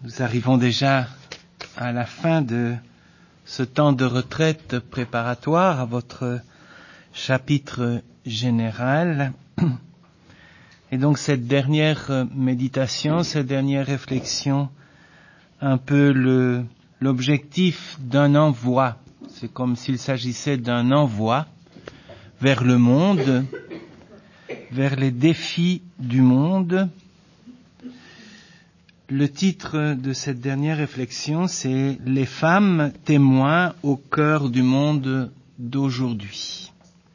Nous arrivons déjà à la fin de ce temps de retraite préparatoire à votre chapitre général. Et donc cette dernière méditation, cette dernière réflexion, un peu l'objectif d'un envoi. C'est comme s'il s'agissait d'un envoi vers le monde, vers les défis du monde. Le titre de cette dernière réflexion, c'est « Les femmes témoins au cœur du monde d'aujourd'hui ».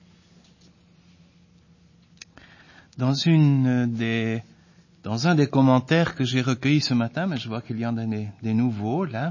Dans un des commentaires que j'ai recueillis ce matin, mais je vois qu'il y en a des nouveaux là,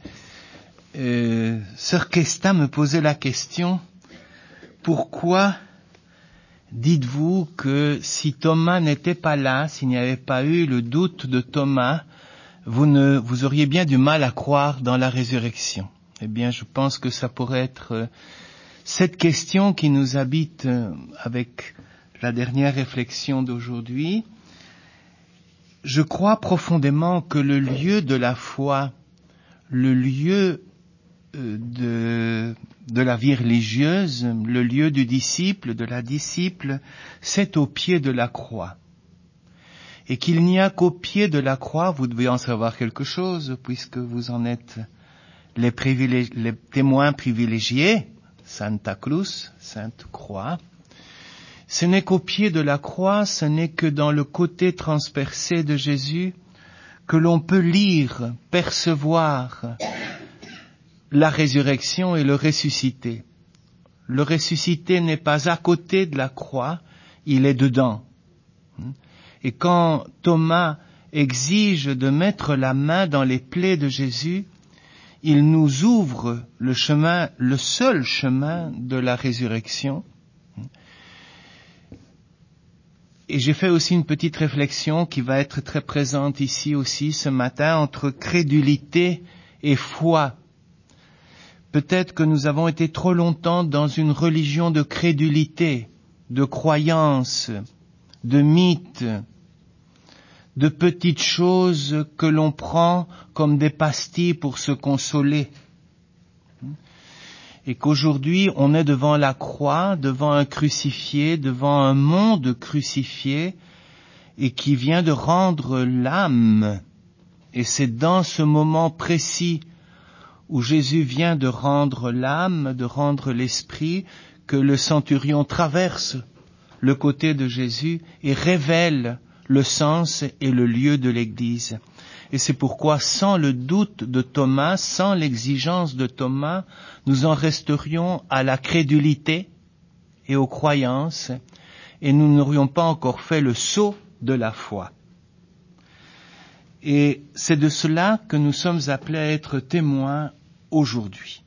Sœur Kesta me posait la question « Pourquoi dites-vous que si Thomas n'était pas là, s'il n'y avait pas eu le doute de Thomas, vous auriez bien du mal à croire dans la résurrection ?» Eh bien, je pense que ça pourrait être cette question qui nous habite avec la dernière réflexion d'aujourd'hui. Je crois profondément que le lieu de la foi, le lieu de la vie religieuse, le lieu du disciple, de la disciple, c'est au pied de la croix. Et qu'il n'y a qu'au pied de la croix, vous devez en savoir quelque chose, puisque vous en êtes les témoins privilégiés, Santa Cruz, Sainte Croix. Ce n'est qu'au pied de la croix, ce n'est que dans le côté transpercé de Jésus que l'on peut lire, percevoir la résurrection et le ressuscité. Le ressuscité n'est pas à côté de la croix, il est dedans. Et quand Thomas exige de mettre la main dans les plaies de Jésus, il nous ouvre le chemin, le seul chemin de la résurrection. Et j'ai fait aussi une petite réflexion qui va être très présente ici aussi ce matin entre crédulité et foi. Peut-être que nous avons été trop longtemps dans une religion de crédulité, de croyance, de mythes, de petites choses que l'on prend comme des pastilles pour se consoler. Et qu'aujourd'hui, on est devant la croix, devant un crucifié, devant un monde crucifié, et qui vient de rendre l'âme. Et c'est dans ce moment précis où Jésus vient de rendre l'âme, de rendre l'esprit, que le centurion traverse le côté de Jésus et révèle le sens et le lieu de l'Église. Et c'est pourquoi, sans le doute de Thomas, sans l'exigence de Thomas, nous en resterions à la crédulité et aux croyances, et nous n'aurions pas encore fait le saut de la foi. Et c'est de cela que nous sommes appelés à être témoins aujourd'hui.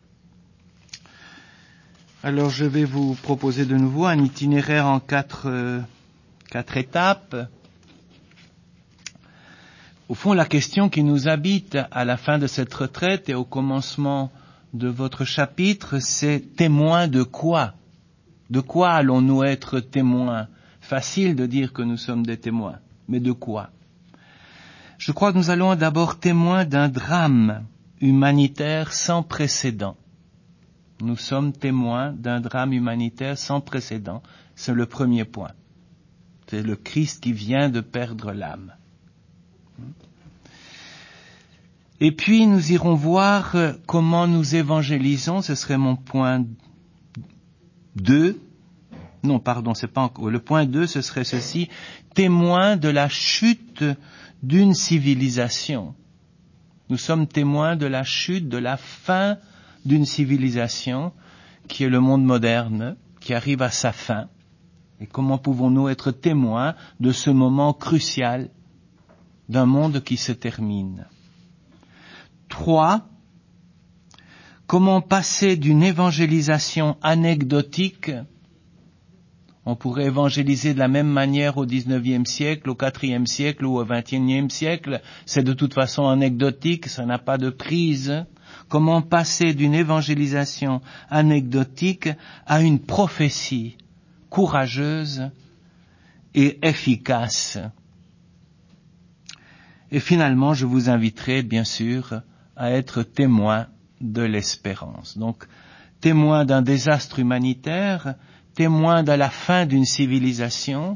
Alors je vais vous proposer de nouveau un itinéraire en quatre étapes. Au fond, la question qui nous habite à la fin de cette retraite et au commencement de votre chapitre, c'est témoins de quoi? De quoi allons-nous être témoins? Facile de dire que nous sommes des témoins, mais de quoi? Je crois que nous allons d'abord témoins d'un drame humanitaire sans précédent. Nous sommes témoins d'un drame humanitaire sans précédent. C'est le premier point. C'est le Christ qui vient de perdre l'âme. Et puis nous irons voir comment nous évangélisons, ce serait mon point 2. Non, pardon, c'est pas encore. Le point 2, ce serait ceci, témoins de la chute d'une civilisation. Nous sommes témoins de la chute, de la fin d'une civilisation qui est le monde moderne, qui arrive à sa fin. Et comment pouvons-nous être témoins de ce moment crucial d'un monde qui se termine? 3. Comment passer d'une évangélisation anecdotique, on pourrait évangéliser de la même manière au 19e siècle, au 4e siècle ou au 21e siècle, c'est de toute façon anecdotique, ça n'a pas de prise. Comment passer d'une évangélisation anecdotique à une prophétie courageuse et efficace? Et finalement, je vous inviterai, bien sûr, à être témoin de l'espérance. Donc, témoin d'un désastre humanitaire, témoin de la fin d'une civilisation,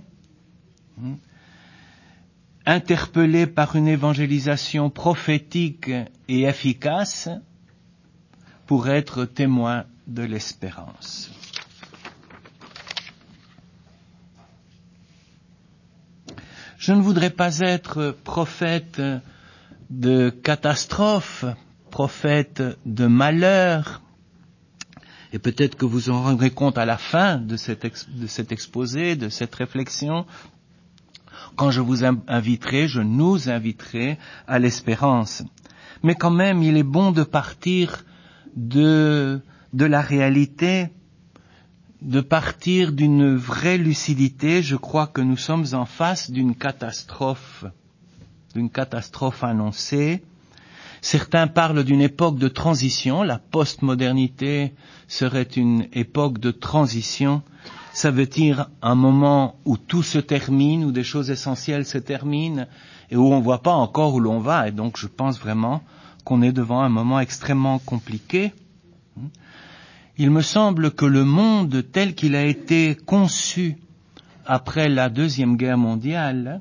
interpellé par une évangélisation prophétique et efficace, pour être témoin de l'espérance. Je ne voudrais pas être prophète de catastrophe, prophète de malheur, et peut-être que vous en rendrez compte à la fin de cet exposé, de cette réflexion, quand je vous inviterai, je nous inviterai à l'espérance. Mais quand même, il est bon de partir de la réalité, de partir d'une vraie lucidité. Je crois que nous sommes en face d'une catastrophe annoncée. Certains parlent d'une époque de transition. La postmodernité serait une époque de transition. Ça veut dire un moment où tout se termine, où des choses essentielles se terminent et où on ne voit pas encore où l'on va. Et donc je pense vraiment qu'on est devant un moment extrêmement compliqué. Il me semble que le monde tel qu'il a été conçu après la Deuxième Guerre mondiale,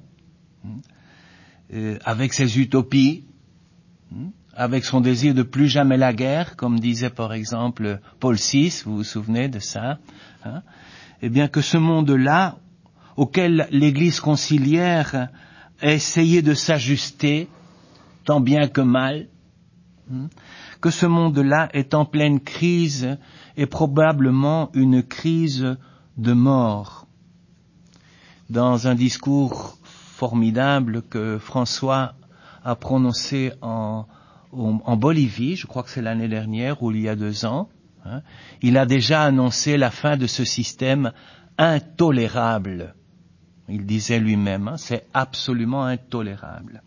avec ses utopies, avec son désir de plus jamais la guerre, comme disait par exemple Paul VI, vous vous souvenez de ça, eh bien que ce monde-là, auquel l'Église conciliaire a essayé de s'ajuster, tant bien que mal, que ce monde-là est en pleine crise et probablement une crise de mort. Dans un discours formidable que François a prononcé en Bolivie, je crois que c'est l'année dernière ou il y a 2 ans, il a déjà annoncé la fin de ce système intolérable. Il disait lui-même, c'est absolument intolérable.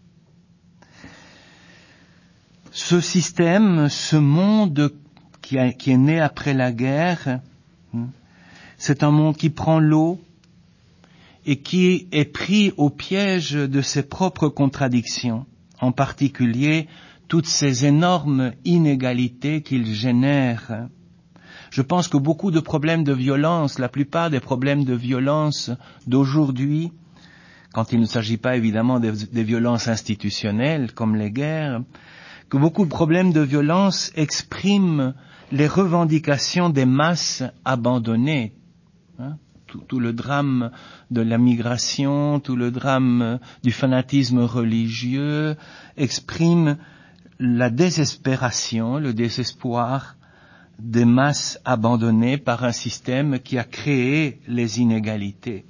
Ce système, ce monde qui est né après la guerre, c'est un monde qui prend l'eau et qui est pris au piège de ses propres contradictions, en particulier toutes ces énormes inégalités qu'il génère. Je pense que beaucoup de problèmes de violence, la plupart des problèmes de violence d'aujourd'hui, quand il ne s'agit pas évidemment des violences institutionnelles comme les guerres, que beaucoup de problèmes de violence expriment les revendications des masses abandonnées. Tout le drame de la migration, tout le drame du fanatisme religieux exprime la désespération, le désespoir des masses abandonnées par un système qui a créé les inégalités.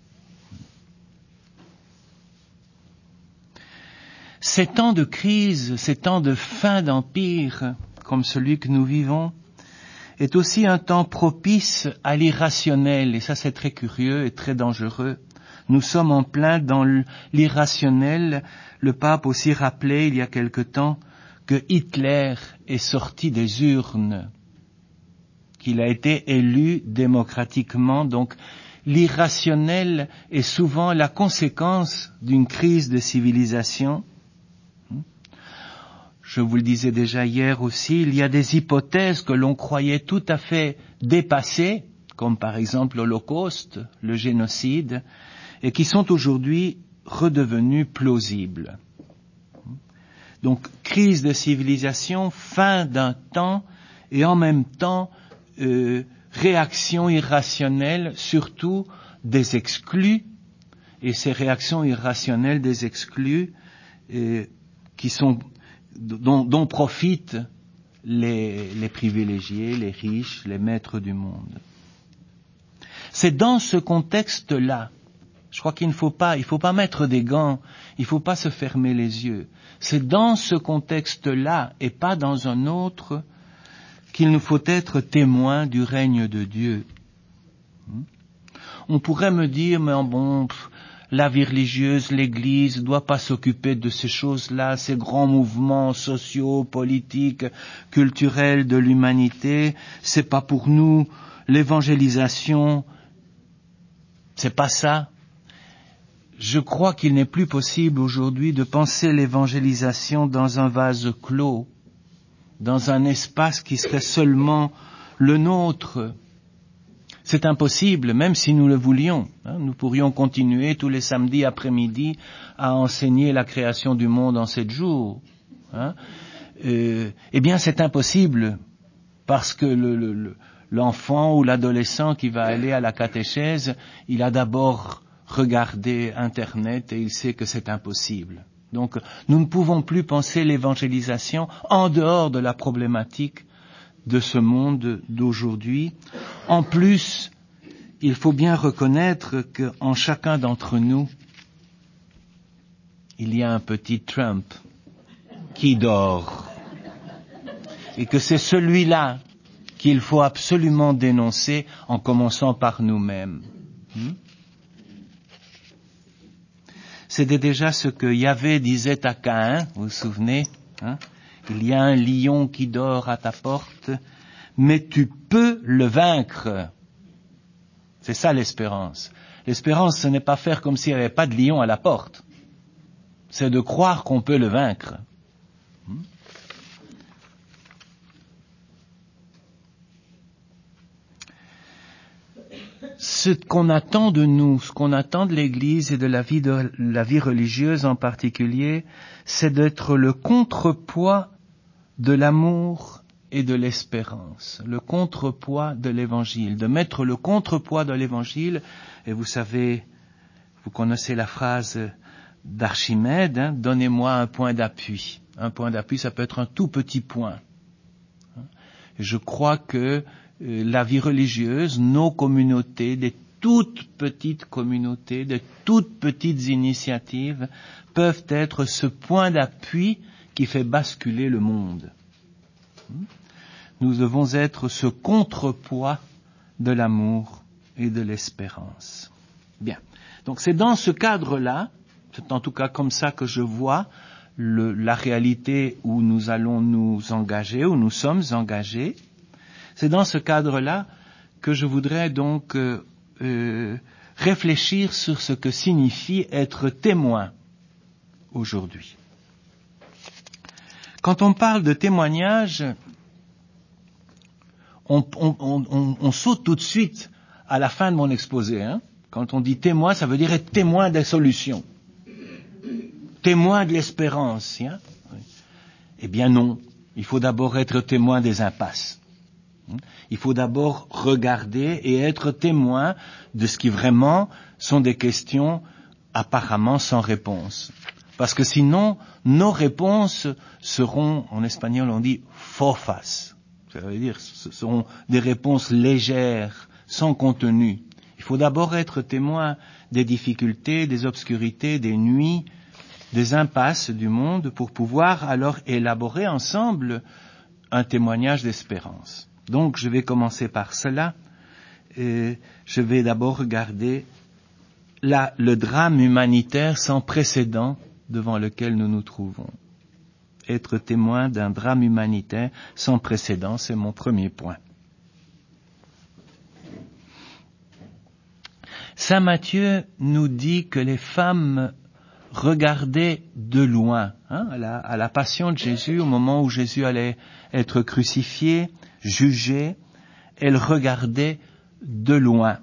Ces temps de crise, ces temps de fin d'empire, comme celui que nous vivons, est aussi un temps propice à l'irrationnel, et ça c'est très curieux et très dangereux. Nous sommes en plein dans l'irrationnel. Le pape aussi rappelait il y a quelque temps que Hitler est sorti des urnes, qu'il a été élu démocratiquement. Donc l'irrationnel est souvent la conséquence d'une crise de civilisation. Je vous le disais déjà hier aussi, il y a des hypothèses que l'on croyait tout à fait dépassées, comme par exemple l'Holocauste, le génocide, et qui sont aujourd'hui redevenues plausibles. Donc, crise de civilisation, fin d'un temps, et en même temps, réaction irrationnelle, surtout des exclus, et ces réactions irrationnelles des exclus, qui sont dont profitent les privilégiés, les riches, les maîtres du monde. C'est dans ce contexte-là, je crois qu'il ne faut pas mettre des gants, il ne faut pas se fermer les yeux. C'est dans ce contexte-là, et pas dans un autre, qu'il nous faut être témoins du règne de Dieu. On pourrait me dire, mais la vie religieuse, l'Église, ne doit pas s'occuper de ces choses-là, ces grands mouvements sociaux, politiques, culturels de l'humanité. C'est pas pour nous. L'évangélisation, c'est pas ça. je crois qu'il n'est plus possible aujourd'hui de penser l'évangélisation dans un vase clos, dans un espace qui serait seulement le nôtre. C'est impossible, même si nous le voulions. Nous pourrions continuer tous les samedis après-midi à enseigner la création du monde en 7 jours. Eh bien, c'est impossible, parce que l'enfant ou l'adolescent qui va aller à la catéchèse, il a d'abord regardé Internet et il sait que c'est impossible. Donc, nous ne pouvons plus penser l'évangélisation en dehors de la problématique de ce monde d'aujourd'hui. En plus, il faut bien reconnaître qu'en chacun d'entre nous, il y a un petit Trump qui dort. Et que c'est celui-là qu'il faut absolument dénoncer en commençant par nous-mêmes. C'était déjà ce que Yahvé disait à Caïn, vous vous souvenez, Il y a un lion qui dort à ta porte, mais tu peux le vaincre. C'est ça l'espérance. L'espérance, ce n'est pas faire comme s'il n'y avait pas de lion à la porte. C'est de croire qu'on peut le vaincre. Ce qu'on attend de nous, ce qu'on attend de l'Église et de la vie religieuse en particulier, c'est d'être le contrepoids de l'amour et de l'espérance, le contrepoids de l'Évangile, de mettre le contrepoids de l'Évangile. Et vous savez, vous connaissez la phrase d'Archimède, donnez-moi un point d'appui. Un point d'appui, ça peut être un tout petit point. Je crois que la vie religieuse, nos communautés, des toutes petites communautés, de toutes petites initiatives, peuvent être ce point d'appui qui fait basculer le monde. Nous devons être ce contrepoids de l'amour et de l'espérance. Bien. Donc c'est dans ce cadre-là, c'est en tout cas comme ça que je vois la réalité où nous allons nous engager, où nous sommes engagés. C'est dans ce cadre-là que je voudrais donc réfléchir sur ce que signifie être témoin aujourd'hui. Quand on parle de témoignage, on saute tout de suite à la fin de mon exposé. Quand on dit témoin, ça veut dire être témoin des solutions, témoin de l'espérance. Eh bien non, il faut d'abord être témoin des impasses. Il faut d'abord regarder et être témoin de ce qui vraiment sont des questions apparemment sans réponse. Parce que sinon, nos réponses seront, en espagnol on dit fofas. Ça veut dire, ce seront des réponses légères, sans contenu. Il faut d'abord être témoin des difficultés, des obscurités, des nuits, des impasses du monde pour pouvoir alors élaborer ensemble un témoignage d'espérance. Donc, je vais commencer par cela. Et je vais d'abord regarder le drame humanitaire sans précédent devant lequel nous nous trouvons. Être témoin d'un drame humanitaire sans précédent, c'est mon premier point. Saint Matthieu nous dit que les femmes regardaient de loin, à la passion de Jésus, au moment où Jésus allait être crucifié, jugé, elles regardaient de loin.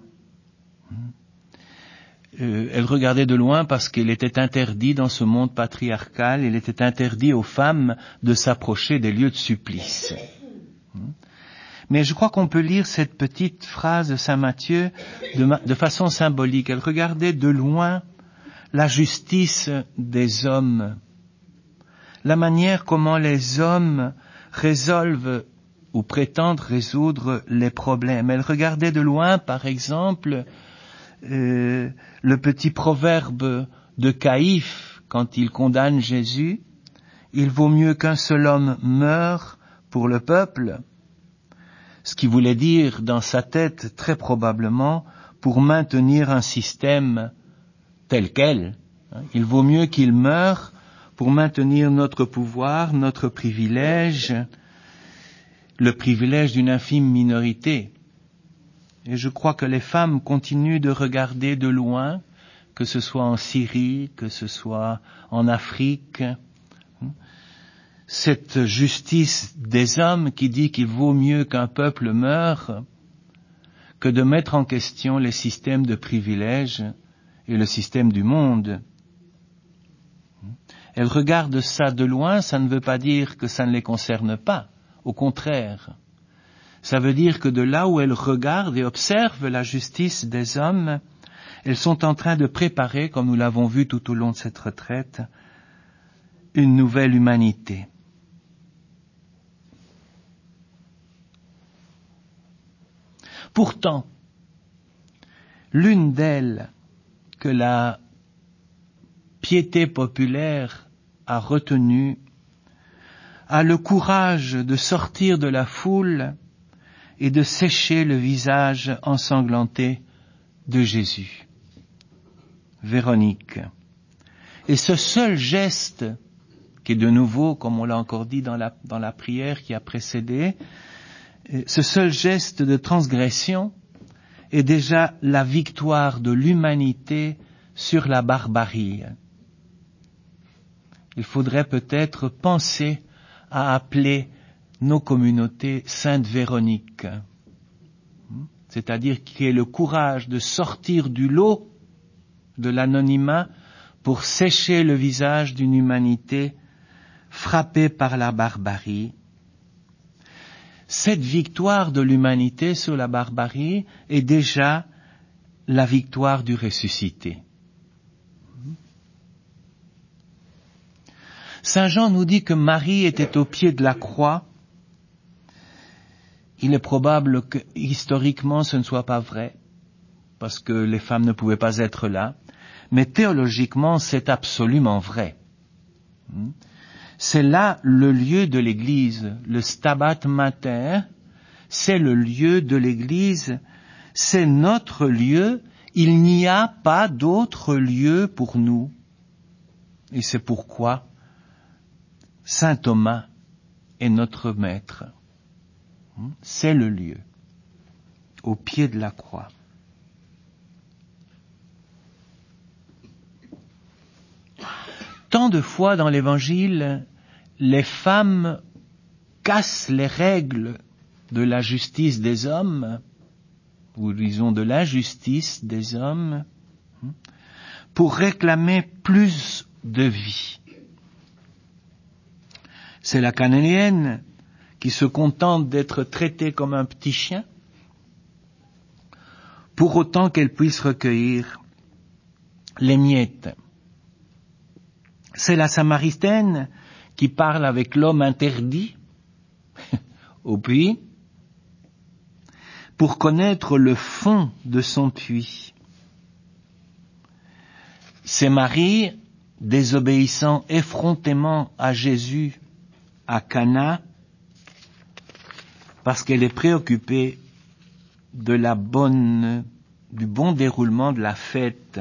Elle regardait de loin parce qu'il était interdit dans ce monde patriarcal, il était interdit aux femmes de s'approcher des lieux de supplice. Mais je crois qu'on peut lire cette petite phrase de Saint Matthieu de façon symbolique. Elle regardait de loin la justice des hommes, la manière comment les hommes résolvent ou prétendent résoudre les problèmes. Elle regardait de loin, par exemple, le petit proverbe de Caïphe, quand il condamne Jésus, « Il vaut mieux qu'un seul homme meure pour le peuple », ce qui voulait dire dans sa tête très probablement pour maintenir un système tel quel. Il vaut mieux qu'il meure pour maintenir notre pouvoir, notre privilège, le privilège d'une infime minorité. Et je crois que les femmes continuent de regarder de loin, que ce soit en Syrie, que ce soit en Afrique. Cette justice des hommes qui dit qu'il vaut mieux qu'un peuple meure que de mettre en question les systèmes de privilèges et le système du monde. Elles regardent ça de loin, ça ne veut pas dire que ça ne les concerne pas. Au contraire, ça veut dire que de là où elles regardent et observent la justice des hommes, elles sont en train de préparer, comme nous l'avons vu tout au long de cette retraite, une nouvelle humanité. Pourtant, l'une d'elles que la piété populaire a retenue a le courage de sortir de la foule et de sécher le visage ensanglanté de Jésus. Véronique. Et ce seul geste, qui est de nouveau, comme on l'a encore dit dans la prière qui a précédé, ce seul geste de transgression est déjà la victoire de l'humanité sur la barbarie. Il faudrait peut-être penser à appeler nos communautés Sainte Véronique, c'est-à-dire qui ait le courage de sortir du lot de l'anonymat pour sécher le visage d'une humanité frappée par la barbarie. Cette victoire de l'humanité sur la barbarie est déjà la victoire du ressuscité. Saint Jean nous dit que Marie était au pied de la croix. Il est probable que historiquement ce ne soit pas vrai, parce que les femmes ne pouvaient pas être là, mais théologiquement c'est absolument vrai. C'est là le lieu de l'Église, le Stabat Mater, c'est le lieu de l'Église, c'est notre lieu, il n'y a pas d'autre lieu pour nous. Et c'est pourquoi Saint Thomas est notre maître. C'est le lieu, au pied de la croix. Tant de fois dans l'Évangile, les femmes cassent les règles de la justice des hommes, ou disons de l'injustice des hommes, pour réclamer plus de vie. C'est la cananéenne qui se contente d'être traitée comme un petit chien, pour autant qu'elle puisse recueillir les miettes. C'est la Samaritaine qui parle avec l'homme interdit au puits pour connaître le fond de son puits. C'est Marie, désobéissant effrontément à Jésus à Cana, parce qu'elle est préoccupée du bon déroulement de la fête.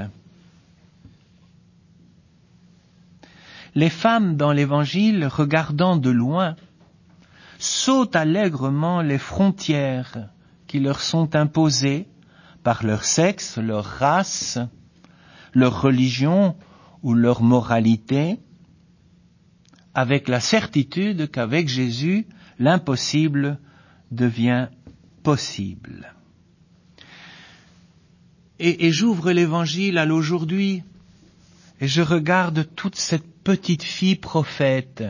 Les femmes dans l'Évangile, regardant de loin, sautent allègrement les frontières qui leur sont imposées par leur sexe, leur race, leur religion ou leur moralité, avec la certitude qu'avec Jésus, l'impossible devient possible. Et j'ouvre l'Évangile à l'aujourd'hui, et je regarde toute cette petite fille prophète.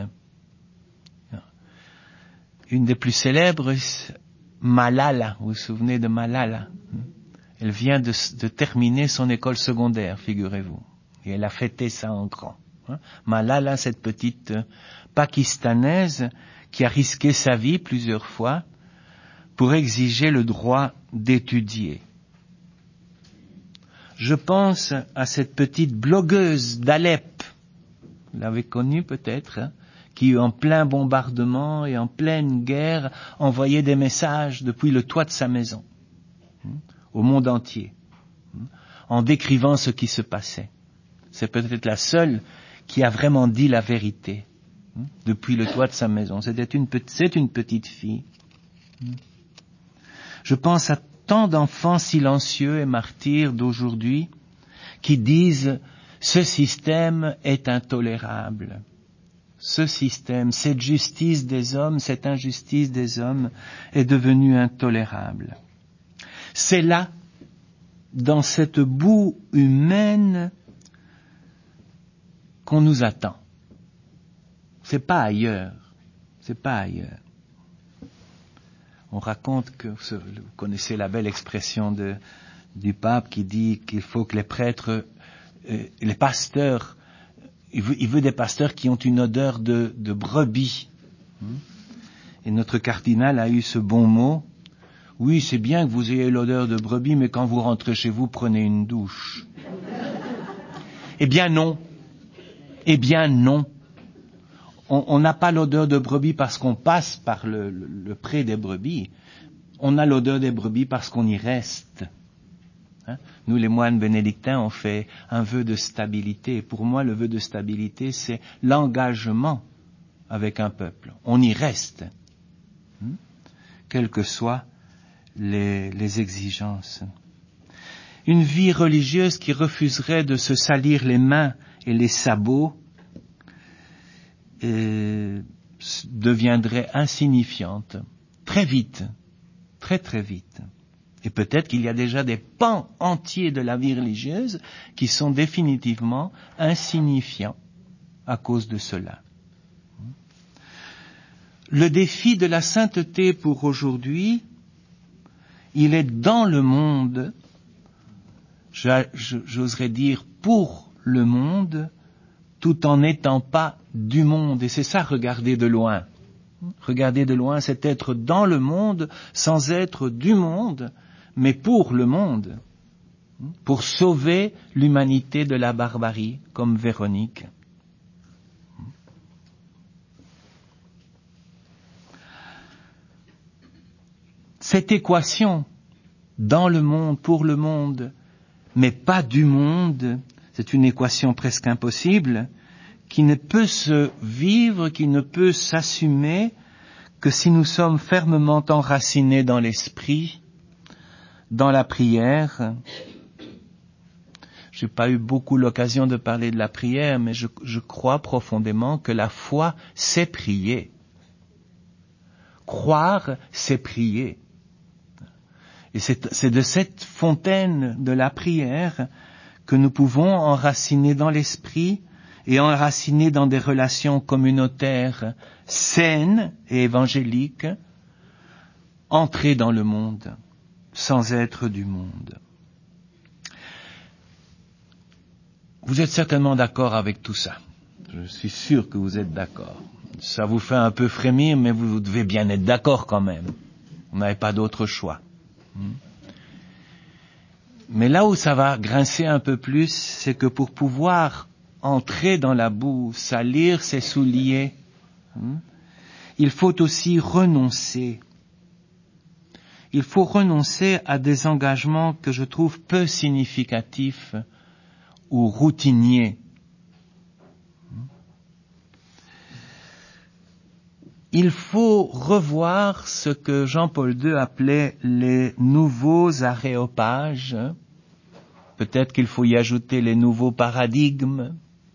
Une des plus célèbres, Malala, vous vous souvenez de Malala? Elle vient de terminer son école secondaire, figurez-vous. Et elle a fêté ça en grand. Malala, cette petite Pakistanaise qui a risqué sa vie plusieurs fois pour exiger le droit d'étudier. Je pense à cette petite blogueuse d'Alep, vous l'avez connue peut-être, qui en plein bombardement et en pleine guerre envoyait des messages depuis le toit de sa maison au monde entier, en décrivant ce qui se passait. C'est peut-être la seule qui a vraiment dit la vérité depuis le toit de sa maison. C'est une petite fille. Je pense à tant d'enfants silencieux et martyrs d'aujourd'hui qui disent « ce système est intolérable ». Ce système, cette justice des hommes, cette injustice des hommes est devenue intolérable. C'est là, dans cette boue humaine, qu'on nous attend. C'est pas ailleurs. C'est pas ailleurs. On raconte que, vous connaissez la belle expression du pape qui dit qu'il faut que les prêtres, les pasteurs, il veut des pasteurs qui ont une odeur de brebis. Et notre cardinal a eu ce bon mot. Oui, c'est bien que vous ayez l'odeur de brebis, mais quand vous rentrez chez vous, prenez une douche. Eh bien non. Eh bien non. On n'a pas l'odeur de brebis parce qu'on passe par le pré des brebis. On a l'odeur des brebis parce qu'on y reste. Nous, les moines bénédictins, on fait un vœu de stabilité. Pour moi, le vœu de stabilité, c'est l'engagement avec un peuple. On y reste, quelles que soient les exigences. Une vie religieuse qui refuserait de se salir les mains et les sabots deviendrait insignifiante très vite, très très vite. Et peut-être qu'il y a déjà des pans entiers de la vie religieuse qui sont définitivement insignifiants à cause de cela. Le défi de la sainteté pour aujourd'hui, il est dans le monde, j'oserais dire pour le monde, tout en n'étant pas du monde. Et c'est ça, regarder de loin. Regarder de loin, c'est être dans le monde sans être du monde, mais pour le monde, pour sauver l'humanité de la barbarie, comme Véronique. Cette équation, dans le monde, pour le monde, mais pas du monde, c'est une équation presque impossible, qui ne peut se vivre, qui ne peut s'assumer que si nous sommes fermement enracinés dans l'esprit, dans la prière. J'ai pas eu beaucoup l'occasion de parler de la prière, mais je crois profondément que la foi, c'est prier. Croire, c'est prier. Et c'est de cette fontaine de la prière que nous pouvons enraciner dans l'esprit et enraciner dans des relations communautaires saines et évangéliques, entrer dans le monde sans être du monde. Vous êtes certainement d'accord avec tout ça. Je suis sûr que vous êtes d'accord. Ça vous fait un peu frémir, mais vous devez bien être d'accord quand même. Vous n'avez pas d'autre choix. Mais là où ça va grincer un peu plus, c'est que pour pouvoir entrer dans la boue, salir ses souliers, il faut aussi renoncer. Il faut renoncer à des engagements que je trouve peu significatifs ou routiniers. Il faut revoir ce que Jean-Paul II appelait les nouveaux aréopages. Peut-être qu'il faut y ajouter les nouveaux paradigmes.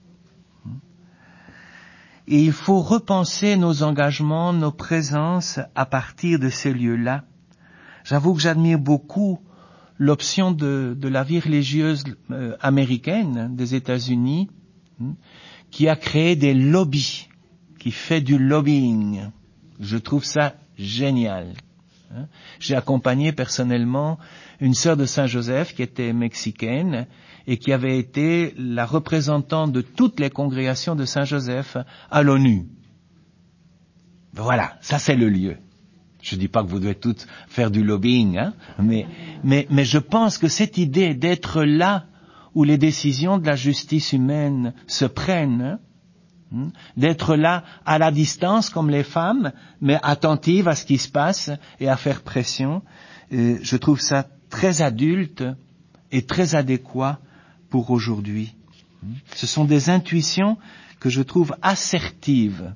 Et il faut repenser nos engagements, nos présences à partir de ces lieux-là. J'avoue que j'admire beaucoup l'option de la vie religieuse américaine des États-Unis, qui a créé des lobbies, qui fait du lobbying. Je trouve ça génial. J'ai accompagné personnellement une sœur de Saint-Joseph qui était mexicaine et qui avait été la représentante de toutes les congrégations de Saint-Joseph à l'ONU. Voilà, ça c'est le lieu. Je dis pas que vous devez toutes faire du lobbying, mais je pense que cette idée d'être là où les décisions de la justice humaine se prennent, d'être là à la distance comme les femmes, mais attentive à ce qui se passe et à faire pression, je trouve ça très adulte et très adéquat pour aujourd'hui. Ce sont des intuitions que je trouve assertives.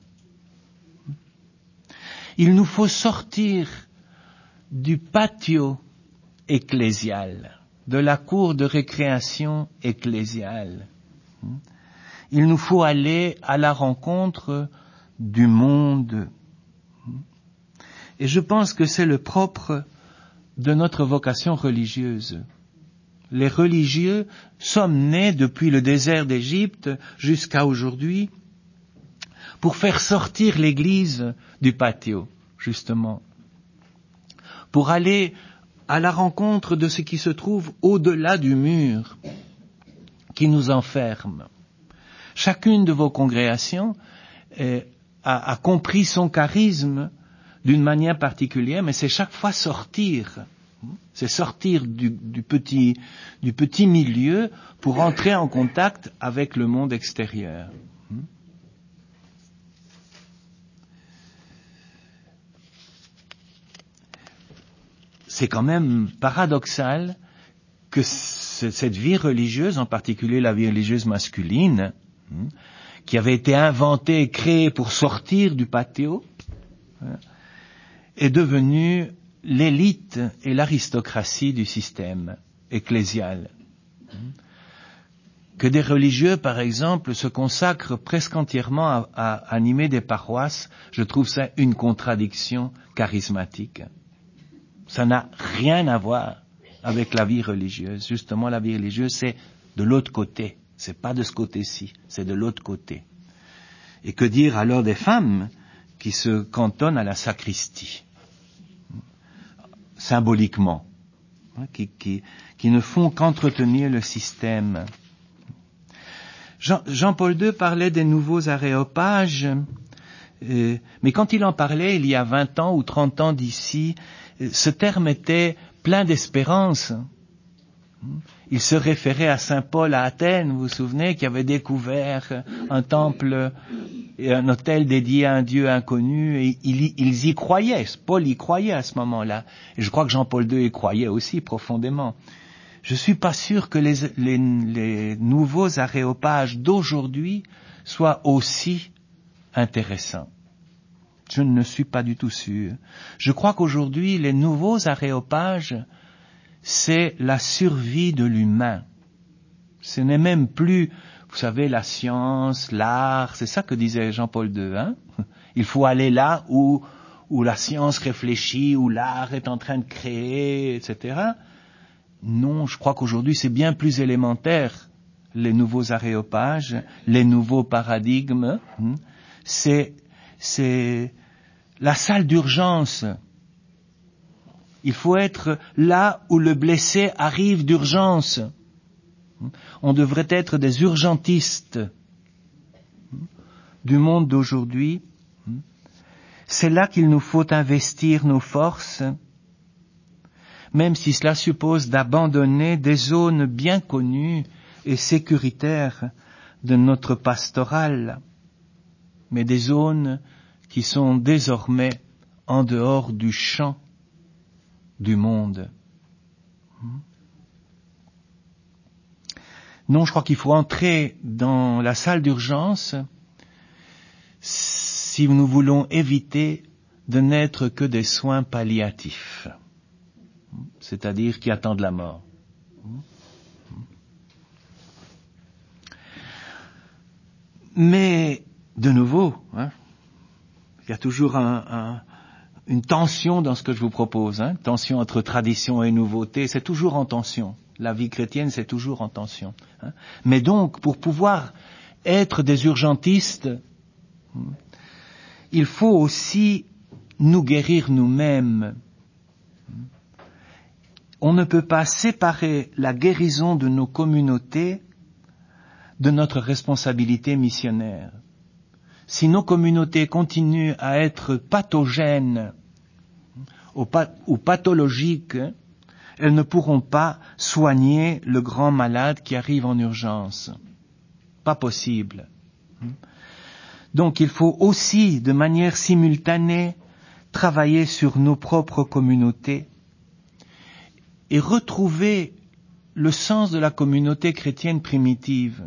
Il nous faut sortir du patio ecclésial, de la cour de récréation ecclésiale. Il nous faut aller à la rencontre du monde. Et je pense que c'est le propre de notre vocation religieuse. Les religieux sommes nés depuis le désert d'Égypte jusqu'à aujourd'hui pour faire sortir l'Église du patio, justement, pour aller à la rencontre de ce qui se trouve au-delà du mur qui nous enferme. Chacune de vos congrégations a compris son charisme d'une manière particulière, mais c'est chaque fois sortir. C'est sortir du petit milieu pour entrer en contact avec le monde extérieur. C'est quand même paradoxal que cette vie religieuse, en particulier la vie religieuse masculine, qui avait été inventée et créée pour sortir du patio, est devenue l'élite et l'aristocratie du système ecclésial. Que des religieux, par exemple, se consacrent presque entièrement à animer des paroisses, je trouve ça une contradiction charismatique. Ça n'a rien à voir avec la vie religieuse. Justement, la vie religieuse, c'est de l'autre côté. C'est pas de ce côté-ci, c'est de l'autre côté. Et que dire alors des femmes qui se cantonnent à la sacristie, symboliquement, qui ne font qu'entretenir le système. Jean-Paul II parlait des nouveaux aréopages, mais quand il en parlait il y a 20 ans ou 30 ans d'ici, ce terme était plein d'espérance. Il se référait à Saint Paul à Athènes, vous vous souvenez, qui avait découvert un temple et un autel dédié à un Dieu inconnu, et ils y croyaient. Paul y croyait à ce moment-là. Et je crois que Jean-Paul II y croyait aussi profondément. Je suis pas sûr que les nouveaux aréopages d'aujourd'hui soient aussi intéressants. Je ne suis pas du tout sûr. Je crois qu'aujourd'hui, les nouveaux aréopages, c'est la survie de l'humain. Ce n'est même plus, vous savez, la science, l'art, c'est ça que disait Jean-Paul II, hein? Il faut aller là où la science réfléchit, où l'art est en train de créer, etc. Non, je crois qu'aujourd'hui c'est bien plus élémentaire, les nouveaux aréopages, les nouveaux paradigmes. C'est la salle d'urgence. Il faut être là où le blessé arrive d'urgence. On devrait être des urgentistes du monde d'aujourd'hui. C'est là qu'il nous faut investir nos forces, même si cela suppose d'abandonner des zones bien connues et sécuritaires de notre pastoral, mais des zones qui sont désormais en dehors du champ du monde. Non, je crois qu'il faut entrer dans la salle d'urgence si nous voulons éviter de n'être que des soins palliatifs, c'est-à-dire qui attendent la mort. Mais, de nouveau, il y a toujours une tension dans ce que je vous propose, tension entre tradition et nouveauté, c'est toujours en tension. La vie chrétienne, c'est toujours en tension. Mais donc, pour pouvoir être des urgentistes, il faut aussi nous guérir nous-mêmes. On ne peut pas séparer la guérison de nos communautés de notre responsabilité missionnaire. Si nos communautés continuent à être pathogènes ou pathologiques, elles ne pourront pas soigner le grand malade qui arrive en urgence. Pas possible. Donc il faut aussi, de manière simultanée, travailler sur nos propres communautés et retrouver le sens de la communauté chrétienne primitive.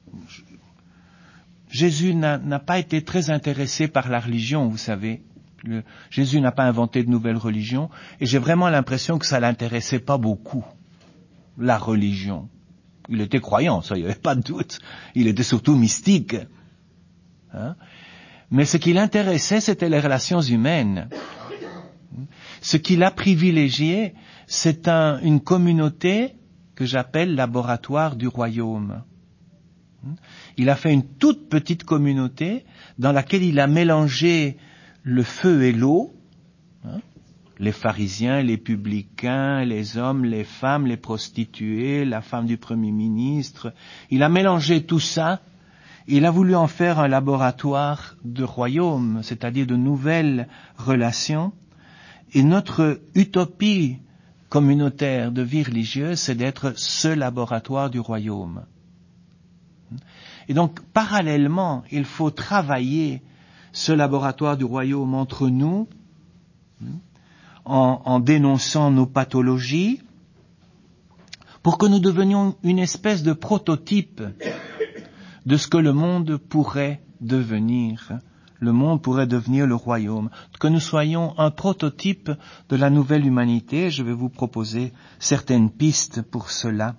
Jésus n'a pas été très intéressé par la religion, vous savez. Jésus n'a pas inventé de nouvelles religions, et j'ai vraiment l'impression que ça l'intéressait pas beaucoup. la religion. Il était croyant, ça, il n'y avait pas de doute. Il était surtout mystique. Hein? Mais ce qui l'intéressait, c'était les relations humaines. Ce qu'il a privilégié, c'est une communauté que j'appelle laboratoire du royaume. Il a fait une toute petite communauté dans laquelle il a mélangé le feu et l'eau, les pharisiens, les publicains, les hommes, les femmes, les prostituées, la femme du Premier ministre. Il a mélangé tout ça. Il a voulu en faire un laboratoire de royaume, c'est-à-dire de nouvelles relations. Et notre utopie communautaire de vie religieuse, c'est d'être ce laboratoire du royaume. Et donc, parallèlement, il faut travailler ce laboratoire du royaume entre nous, en dénonçant nos pathologies, pour que nous devenions une espèce de prototype de ce que le monde pourrait devenir. Le monde pourrait devenir le royaume. Que nous soyons un prototype de la nouvelle humanité. Je vais vous proposer certaines pistes pour cela.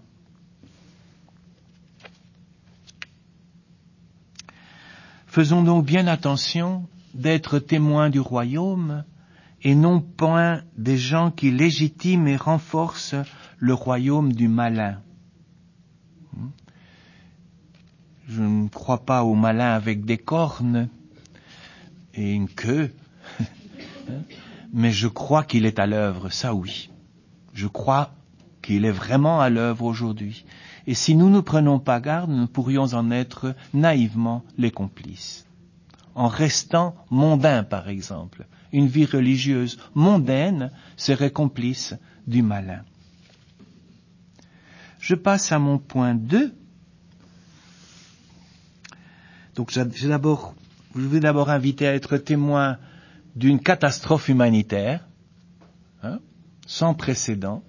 Faisons donc bien attention d'être témoins du royaume et non point des gens qui légitiment et renforcent le royaume du malin. Je ne crois pas au malin avec des cornes et une queue, mais je crois qu'il est à l'œuvre, ça oui. Je crois qu'il est vraiment à l'œuvre aujourd'hui. Et si nous ne prenons pas garde, nous pourrions en être naïvement les complices. En restant mondain, par exemple. Une vie religieuse mondaine serait complice du malin. Je passe à mon point 2. Donc je vais d'abord inviter à être témoin d'une catastrophe humanitaire, sans précédent.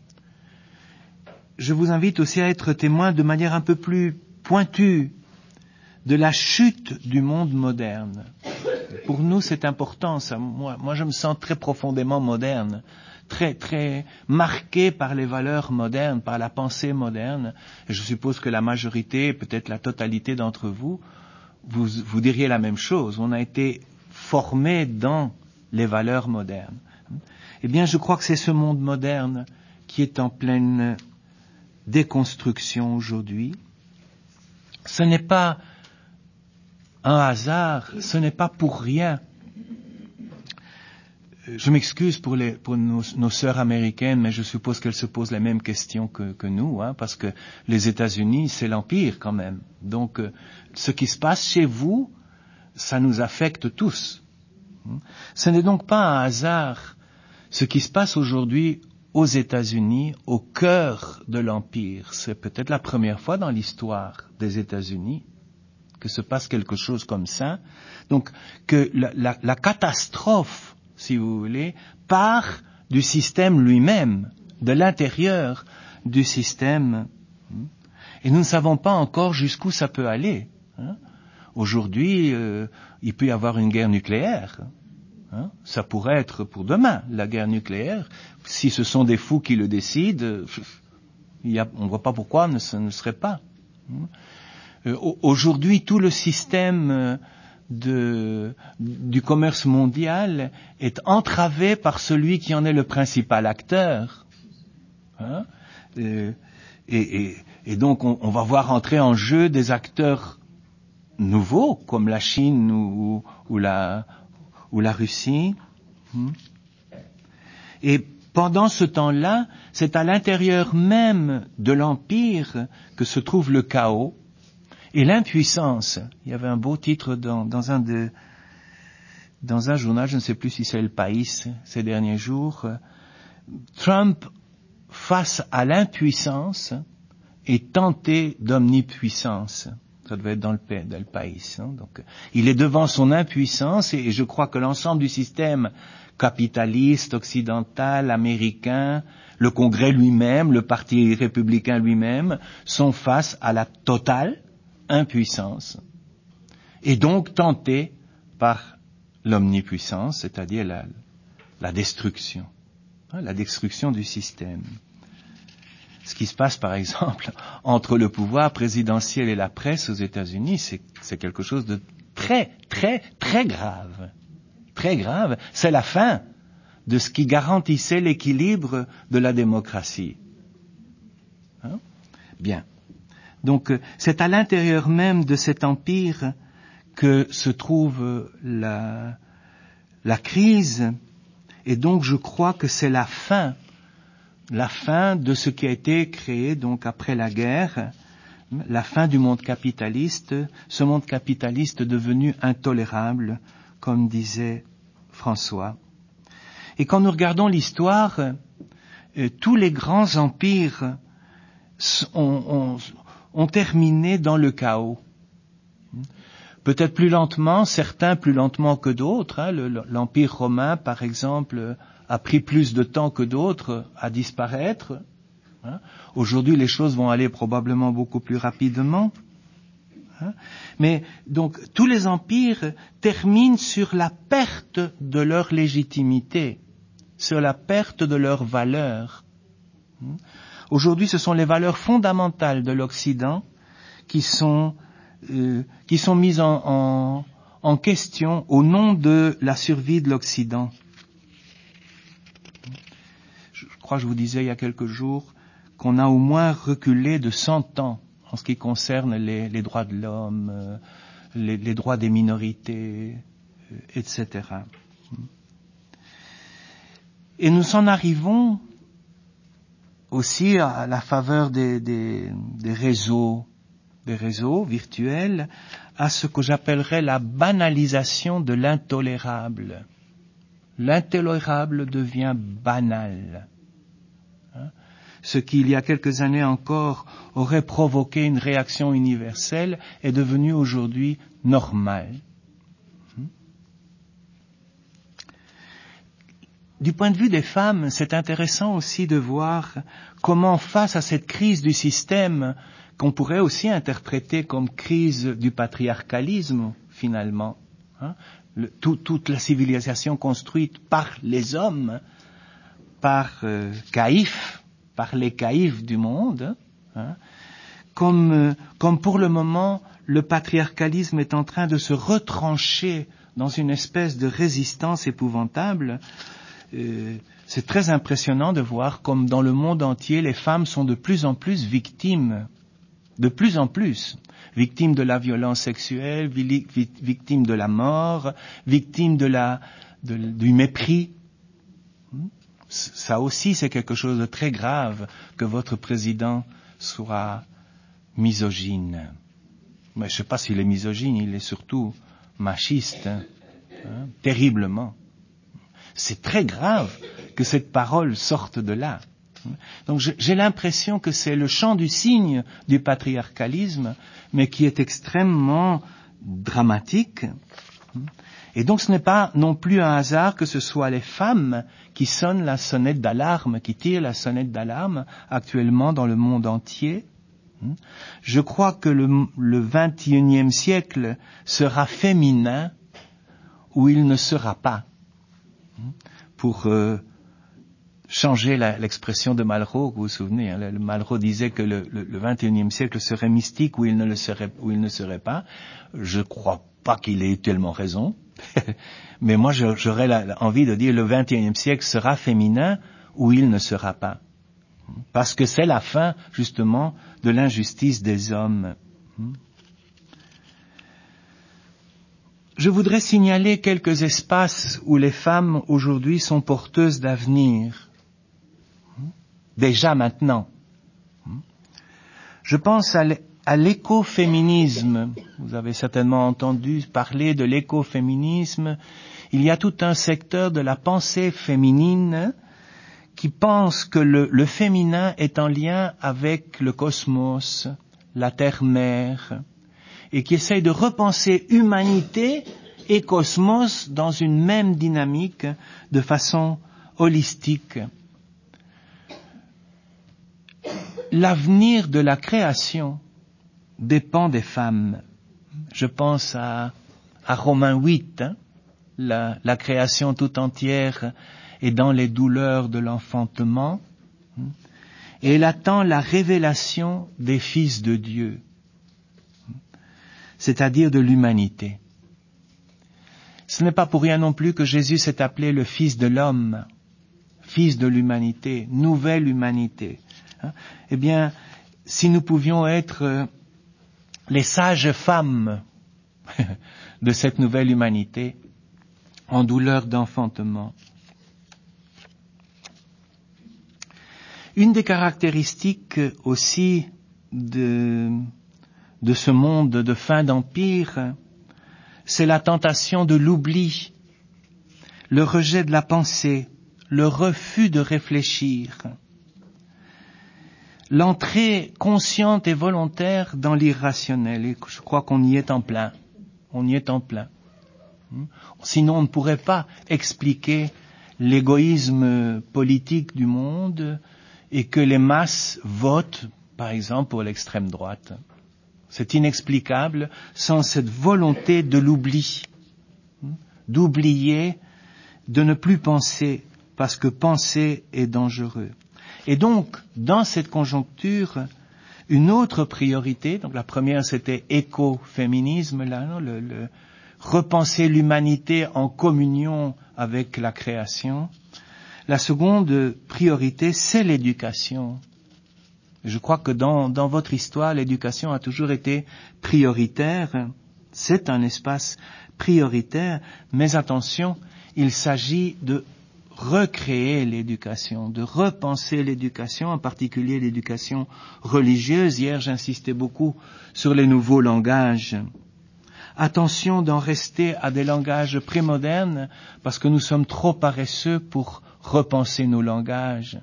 Je vous invite aussi à être témoin de manière un peu plus pointue de la chute du monde moderne. Pour nous, c'est important, ça. Moi, je me sens très profondément moderne, très, très marqué par les valeurs modernes, par la pensée moderne. Et je suppose que la majorité, peut-être la totalité d'entre vous, vous diriez la même chose. On a été formés dans les valeurs modernes. Eh bien, je crois que c'est ce monde moderne qui est en pleine déconstruction aujourd'hui. Ce n'est pas un hasard, ce n'est pas pour rien. Je m'excuse pour nos sœurs américaines, mais je suppose qu'elles se posent les mêmes questions que nous, parce que les États-Unis, c'est l'Empire quand même. Donc, ce qui se passe chez vous, ça nous affecte tous. Ce n'est donc pas un hasard ce qui se passe aujourd'hui aux États-Unis, au cœur de l'Empire. C'est peut-être la première fois dans l'histoire des États-Unis que se passe quelque chose comme ça. Donc, que la catastrophe, si vous voulez, part du système lui-même, de l'intérieur du système. Et nous ne savons pas encore jusqu'où ça peut aller. Aujourd'hui, il peut y avoir une guerre nucléaire. Ça pourrait être pour demain, la guerre nucléaire. Si ce sont des fous qui le décident, on ne voit pas pourquoi ce ne serait pas. Aujourd'hui, tout le système du commerce mondial est entravé par celui qui en est le principal acteur. Et donc, on va voir entrer en jeu des acteurs nouveaux, comme la Chine ou la Russie. Et pendant ce temps-là, c'est à l'intérieur même de l'Empire que se trouve le chaos et l'impuissance. Il y avait un beau titre dans un journal, je ne sais plus si c'est Le País ces derniers jours. Trump face à l'impuissance est tenté d'omnipuissance. Ça devait être dans le País. Donc, il est devant son impuissance et je crois que l'ensemble du système capitaliste, occidental, américain, le Congrès lui-même, le Parti républicain lui-même, sont face à la totale impuissance et donc tentés par l'omnipuissance, c'est-à-dire la destruction du système. Ce qui se passe, par exemple, entre le pouvoir présidentiel et la presse aux États-Unis, c'est quelque chose de très, très, très grave. Très grave. C'est la fin de ce qui garantissait l'équilibre de la démocratie. Hein? Bien. Donc, c'est à l'intérieur même de cet empire que se trouve la crise, et donc je crois que c'est la fin de ce qui a été créé donc après la guerre, la fin du monde capitaliste, ce monde capitaliste devenu intolérable, comme disait François. Et quand nous regardons l'histoire, tous les grands empires ont terminé dans le chaos. Peut-être plus lentement, certains plus lentement que d'autres. Hein. L'Empire romain, par exemple, a pris plus de temps que d'autres à disparaître. Hein. Aujourd'hui, les choses vont aller probablement beaucoup plus rapidement. Hein. Mais donc, tous les empires terminent sur la perte de leur légitimité, sur la perte de leur valeur. Aujourd'hui, ce sont les valeurs fondamentales de l'Occident qui sont mises en question au nom de la survie de l'Occident. Je crois que je vous disais il y a quelques jours qu'on a au moins reculé de 100 ans en ce qui concerne les droits de l'homme, les droits des minorités, etc. Et nous en arrivons aussi à la faveur des réseaux virtuels, à ce que j'appellerais la banalisation de l'intolérable. L'intolérable devient banal. Ce qui, il y a quelques années encore, aurait provoqué une réaction universelle est devenu aujourd'hui normal. Du point de vue des femmes, c'est intéressant aussi de voir comment, face à cette crise du système, qu'on pourrait aussi interpréter comme crise du patriarcalisme, finalement, hein, toute la civilisation construite par les hommes, par caïphes, par les caïphes du monde, hein, comme pour le moment, le patriarcalisme est en train de se retrancher dans une espèce de résistance épouvantable. C'est très impressionnant de voir comme dans le monde entier, les femmes sont de plus en plus victimes de la violence sexuelle, victimes de la mort, victimes du mépris. Ça aussi, c'est quelque chose de très grave que votre président soit misogyne. Mais je ne sais pas s'il est misogyne, il est surtout machiste, terriblement. C'est très grave que cette parole sorte de là. Donc j'ai l'impression que c'est le chant du cygne du patriarcalisme, mais qui est extrêmement dramatique. Et donc ce n'est pas non plus un hasard que ce soit les femmes qui sonnent la sonnette d'alarme, qui tirent la sonnette d'alarme actuellement dans le monde entier. Je crois que le 21e siècle sera féminin ou il ne sera pas. Pour changer l'expression de Malraux, vous vous souvenez, hein, Malraux disait que le 21e siècle serait mystique ou il ne serait pas. Je crois pas qu'il ait tellement raison, mais moi j'aurais envie de dire le 21e siècle sera féminin ou il ne sera pas. Parce que c'est la fin, justement, de l'injustice des hommes. Je voudrais signaler quelques espaces où les femmes aujourd'hui sont porteuses d'avenir. Déjà maintenant. Je pense à l'écoféminisme. Vous avez certainement entendu parler de l'écoféminisme. Il y a tout un secteur de la pensée féminine qui pense que le féminin est en lien avec le cosmos, la terre-mère, et qui essaye de repenser humanité et cosmos dans une même dynamique de façon holistique. L'avenir de la création dépend des femmes. Je pense à Romains 8, la création tout entière est dans les douleurs de l'enfantement. et elle attend la révélation des fils de Dieu, c'est-à-dire de l'humanité. Ce n'est pas pour rien non plus que Jésus s'est appelé le Fils de l'homme, Fils de l'humanité, nouvelle humanité. Eh bien, si nous pouvions être les sages femmes de cette nouvelle humanité, en douleur d'enfantement. Une des caractéristiques aussi de ce monde de fin d'empire, c'est la tentation de l'oubli, le rejet de la pensée, le refus de réfléchir, l'entrée consciente et volontaire dans l'irrationnel. Et je crois qu'on y est en plein. On y est en plein. Sinon, on ne pourrait pas expliquer l'égoïsme politique du monde et que les masses votent, par exemple, pour l'extrême droite. C'est inexplicable sans cette volonté de l'oubli, d'oublier, de ne plus penser, parce que penser est dangereux. Et donc, dans cette conjoncture, une autre priorité, donc la première c'était écoféminisme, là, non, le repenser l'humanité en communion avec la création. La seconde priorité, c'est l'éducation. Je crois que dans votre histoire, l'éducation a toujours été prioritaire. C'est un espace prioritaire, mais attention, il s'agit de recréer l'éducation, de repenser l'éducation, en particulier l'éducation religieuse. Hier, j'insistais beaucoup sur les nouveaux langages. Attention d'en rester à des langages prémodernes, parce que nous sommes trop paresseux pour repenser nos langages.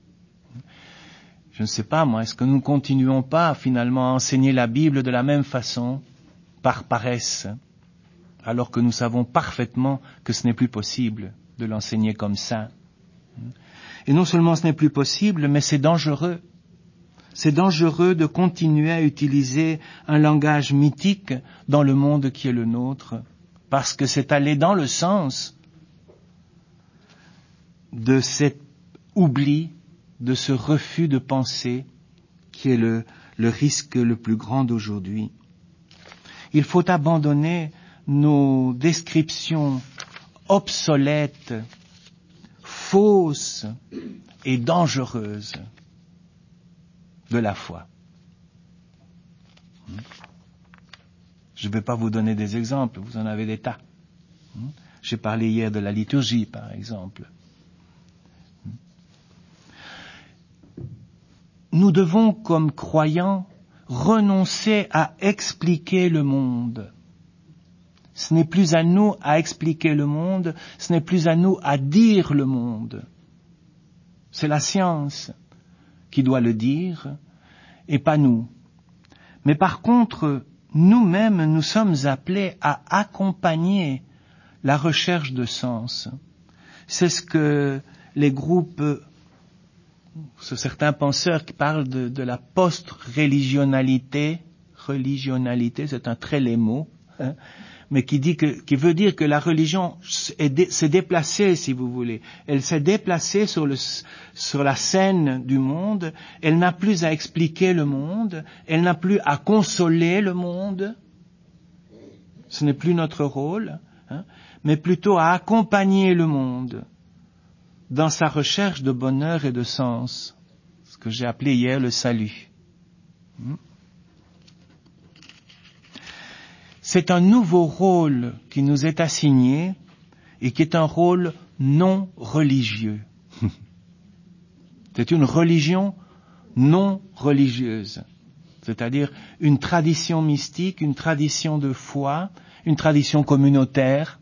Je ne sais pas, moi, est-ce que nous ne continuons pas finalement à enseigner la Bible de la même façon, par paresse, alors que nous savons parfaitement que ce n'est plus possible de l'enseigner comme ça. Et non seulement ce n'est plus possible, mais c'est dangereux. C'est dangereux de continuer à utiliser un langage mythique dans le monde qui est le nôtre, parce que c'est aller dans le sens de cet oubli, de ce refus de penser qui est le risque le plus grand d'aujourd'hui. Il faut abandonner nos descriptions obsolètes, fausses et dangereuses de la foi. Je ne vais pas vous donner des exemples, vous en avez des tas. J'ai parlé hier de la liturgie, par exemple. Nous devons, comme croyants, renoncer à expliquer le monde. Ce n'est plus à nous à expliquer le monde, ce n'est plus à nous à dire le monde. C'est la science qui doit le dire, et pas nous. Mais par contre, nous-mêmes, nous sommes appelés à accompagner la recherche de sens. C'est ce que les groupes, certains penseurs qui parlent de la post-religionalité, c'est un très laid mot, mais qui veut dire que la religion s'est déplacée, si vous voulez. Elle s'est déplacée sur la scène du monde. Elle n'a plus à expliquer le monde. Elle n'a plus à consoler le monde. Ce n'est plus notre rôle, mais plutôt à accompagner le monde dans sa recherche de bonheur et de sens. Ce que j'ai appelé hier le salut. C'est un nouveau rôle qui nous est assigné et qui est un rôle non religieux. C'est une religion non religieuse, c'est-à-dire une tradition mystique, une tradition de foi, une tradition communautaire,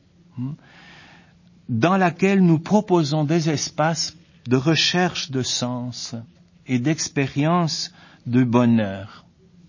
dans laquelle nous proposons des espaces de recherche de sens et d'expérience de bonheur.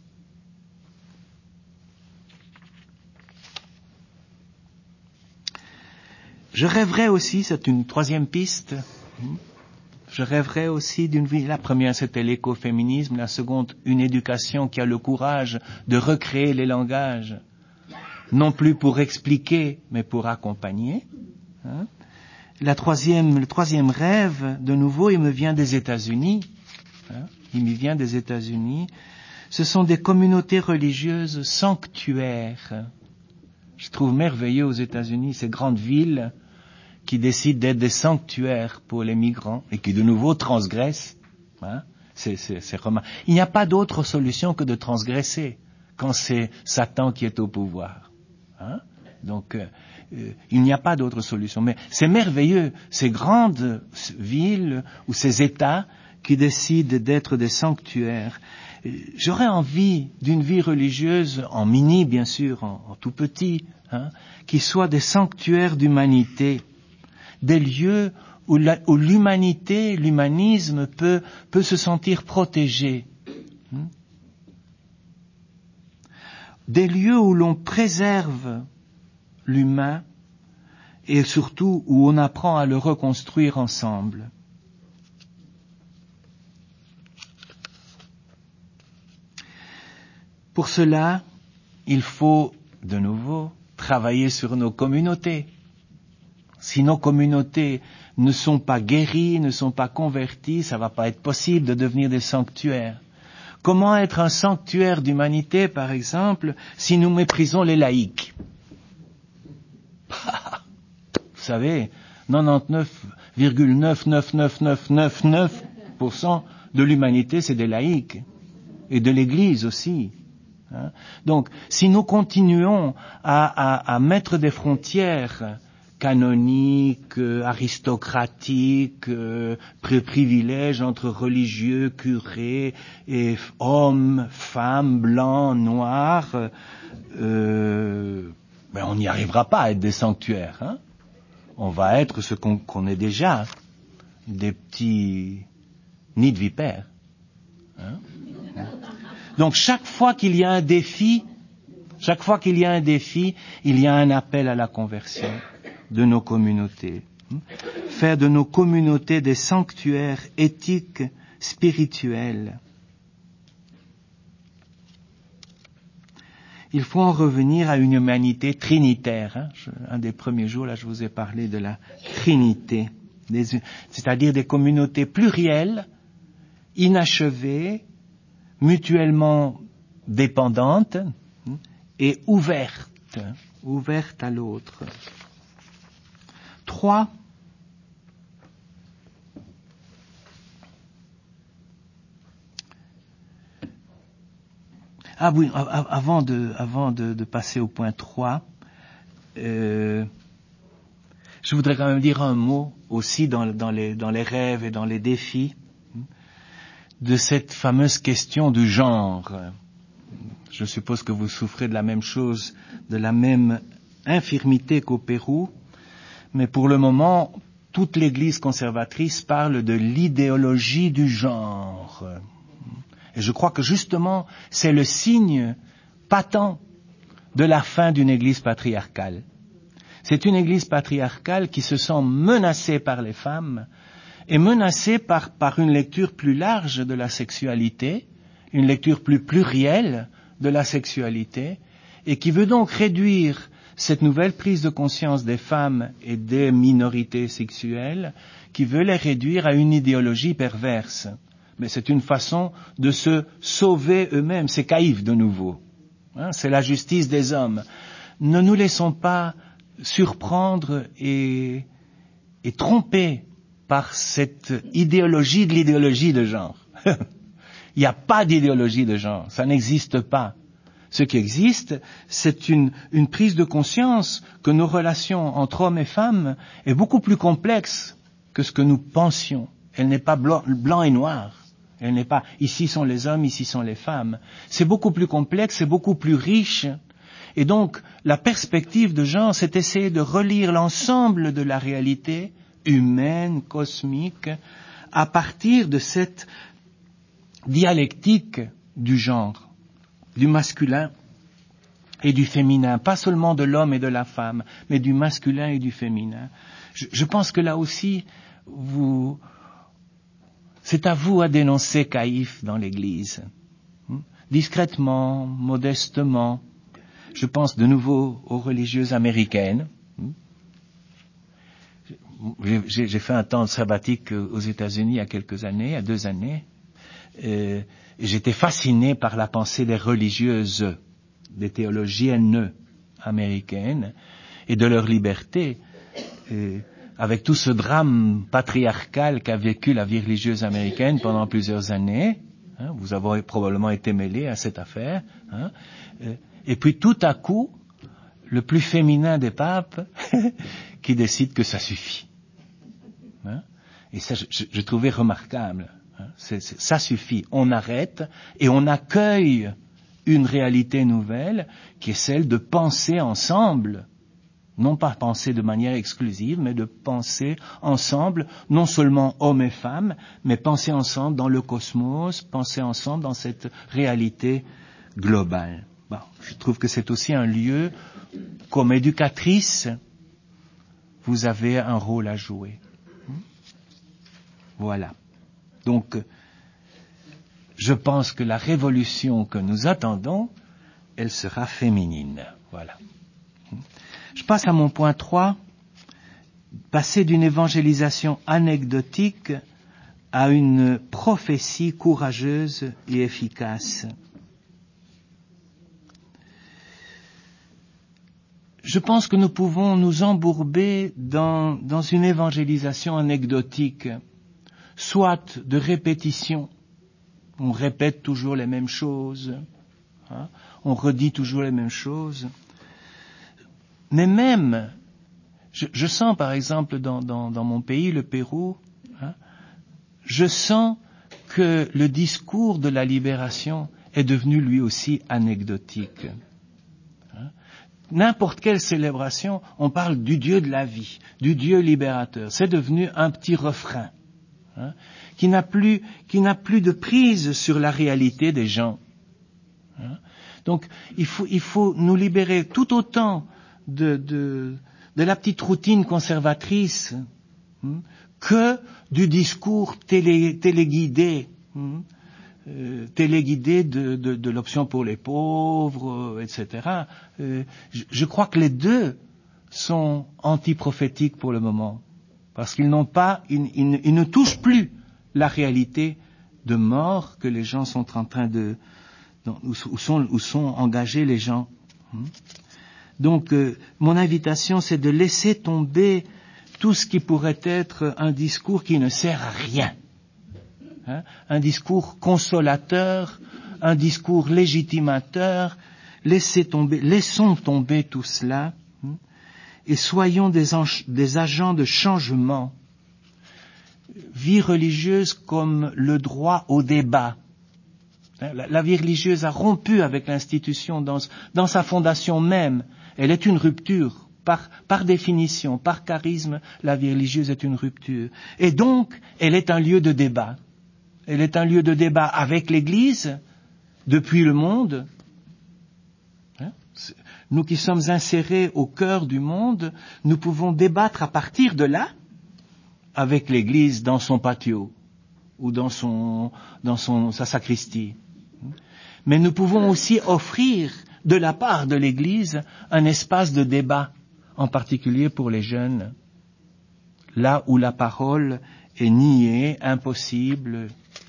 Je rêverais aussi, c'est une troisième piste, je rêverais aussi d'une vie, la première c'était l'écoféminisme, la seconde une éducation qui a le courage de recréer les langages, non plus pour expliquer, mais pour accompagner. Le troisième rêve, de nouveau, il me vient des États-Unis. Il me vient des États-Unis. Ce sont des communautés religieuses sanctuaires. Je trouve merveilleux aux États-Unis ces grandes villes qui décident d'être des sanctuaires pour les migrants et qui de nouveau transgressent. C'est remarquable. Il n'y a pas d'autre solution que de transgresser quand c'est Satan qui est au pouvoir. Donc, il n'y a pas d'autre solution. Mais c'est merveilleux, ces grandes villes ou ces États qui décident d'être des sanctuaires. J'aurais envie d'une vie religieuse, en mini bien sûr, en tout petit, qui soit des sanctuaires d'humanité, des lieux où l'humanité, l'humanisme peut se sentir protégé. Des lieux où l'on préserve l'humain et surtout où on apprend à le reconstruire ensemble. Pour cela, il faut de nouveau travailler sur nos communautés. Si nos communautés ne sont pas guéries, ne sont pas converties, ça va pas être possible de devenir des sanctuaires. Comment être un sanctuaire d'humanité, par exemple, si nous méprisons les laïcs? Vous savez, 99,99999% de l'humanité, c'est des laïcs. Et de l'Église aussi. Donc, si nous continuons à mettre des frontières canoniques, aristocratiques, privilèges entre religieux, curés, et hommes, femmes, blancs, noirs, on n'y arrivera pas à être des sanctuaires. On va être ce qu'on est déjà, des petits nids de vipères. Donc chaque fois qu'il y a un défi, il y a un appel à la conversion de nos communautés. Faire de nos communautés des sanctuaires éthiques, spirituels. Il faut en revenir à une humanité trinitaire. Un des premiers jours, là, je vous ai parlé de la Trinité, c'est-à-dire des communautés plurielles, inachevées, mutuellement dépendantes et ouvertes à l'autre. 3. Ah oui, avant de passer au point 3, je voudrais quand même dire un mot aussi dans les rêves et dans les défis de cette fameuse question du genre. Je suppose que vous souffrez de la même chose, de la même infirmité qu'au Pérou, mais pour le moment, toute l'Église conservatrice parle de l'idéologie du genre. Et je crois que justement, c'est le signe patent de la fin d'une Église patriarcale. C'est une Église patriarcale qui se sent menacée par les femmes et menacée par une lecture plus large de la sexualité, une lecture plus plurielle de la sexualité, et qui veut donc réduire cette nouvelle prise de conscience des femmes et des minorités sexuelles, qui veut les réduire à une idéologie perverse. Mais c'est une façon de se sauver eux-mêmes. C'est Caïphe de nouveau. C'est la justice des hommes. Ne nous laissons pas surprendre et tromper par cette idéologie de l'idéologie de genre. Il n'y a pas d'idéologie de genre, ça n'existe pas. Ce qui existe, c'est une prise de conscience que nos relations entre hommes et femmes est beaucoup plus complexe que ce que nous pensions. Elle n'est pas blanc et noir. Elle n'est pas ici sont les hommes, ici sont les femmes. C'est beaucoup plus complexe, c'est beaucoup plus riche. Et donc, la perspective de genre, c'est essayer de relire l'ensemble de la réalité humaine, cosmique, à partir de cette dialectique du genre, du masculin et du féminin, pas seulement de l'homme et de la femme, mais du masculin et du féminin. Je pense que là aussi, c'est à vous à dénoncer Caïphe dans l'Église, discrètement, modestement. Je pense de nouveau aux religieuses américaines. J'ai fait un temps sabbatique aux États-Unis il y a quelques années, il y a 2 années. j'étais fasciné par la pensée des religieuses, des théologiennes américaines et de leur liberté. Avec tout ce drame patriarcal qu'a vécu la vie religieuse américaine pendant plusieurs années, hein, vous avez probablement été mêlé à cette affaire, hein, et puis tout à coup, le plus féminin des papes qui décide que ça suffit. Hein, et ça, je trouvais remarquable. Hein, ça suffit. On arrête et on accueille une réalité nouvelle qui est celle de penser ensemble. Non pas penser de manière exclusive, mais de penser ensemble, non seulement hommes et femmes, mais penser ensemble dans le cosmos, penser ensemble dans cette réalité globale. Bon, je trouve que c'est aussi un lieu, comme éducatrice, vous avez un rôle à jouer. Voilà. Donc, je pense que la révolution que nous attendons, elle sera féminine. Voilà. Je passe à mon point 3, passer d'une évangélisation anecdotique à une prophétie courageuse et efficace. Je pense que nous pouvons nous embourber dans une évangélisation anecdotique, soit de répétition, on répète toujours les mêmes choses, hein, on redit toujours les mêmes choses. Mais même, je sens par exemple dans mon pays, le Pérou, hein, je sens que le discours de la libération est devenu lui aussi anecdotique. Hein. N'importe quelle célébration, on parle du Dieu de la vie, du Dieu libérateur. C'est devenu un petit refrain, hein, qui n'a plus de prise sur la réalité des gens. Hein. Donc, il faut nous libérer tout autant de la petite routine conservatrice que du discours téléguidé, téléguidé de l'option pour les pauvres, etc. Je crois que les deux sont antiprophétiques pour le moment, parce qu'ils n'ont pas, ils ne touchent plus la réalité de mort que les gens sont en train où sont engagés les gens. Donc, mon invitation, c'est de laisser tomber tout ce qui pourrait être un discours qui ne sert à rien. Hein, un discours consolateur, un discours légitimateur. Laissons tomber tout cela, et soyons des agents de changement. Vie religieuse comme le droit au débat. La vie religieuse a rompu avec l'institution dans sa fondation même. Elle est une rupture. Par définition, par charisme, la vie religieuse est une rupture. Et donc, elle est un lieu de débat. Elle est un lieu de débat avec l'Église, depuis le monde. Nous qui sommes insérés au cœur du monde, nous pouvons débattre à partir de là, avec l'Église dans son patio, ou dans sa sacristie. Mais nous pouvons aussi offrir, de la part de l'Église, un espace de débat, en particulier pour les jeunes, là où la parole est niée, impossible.